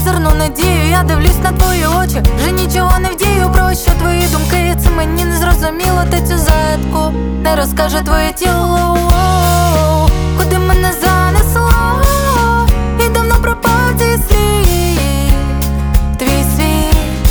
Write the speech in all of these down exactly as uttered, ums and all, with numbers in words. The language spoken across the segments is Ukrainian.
зерну надію, я дивлюсь на твої очі, вже нічого не вдію. Про що твої думки, це мені не зрозуміло. Ти цю загадку не розкаже твоє тіло. Куди мене занесло, і давно пропав цей слід, твій світ.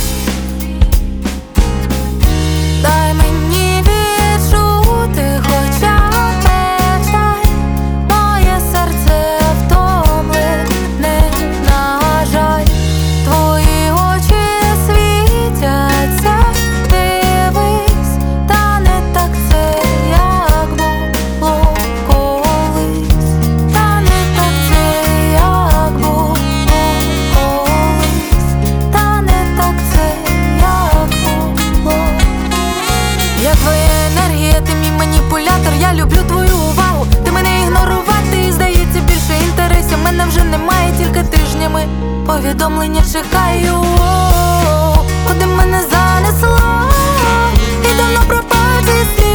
Дай мені відчути хоча б печаль, моє серце втомлене, на жаль. Твої очі світяться, дивись, та не так це, як було колись. Та не так це, як було колись. Та не так це, як було. Я твоя енергія, ти мій маніпулятор, я люблю твою увагу. Ти мене ігнорувати, і здається більше інтересів мене вже немає, тільки тижнями повідомлення чекаю. Куди мене занесло, і давно пропав цей слід.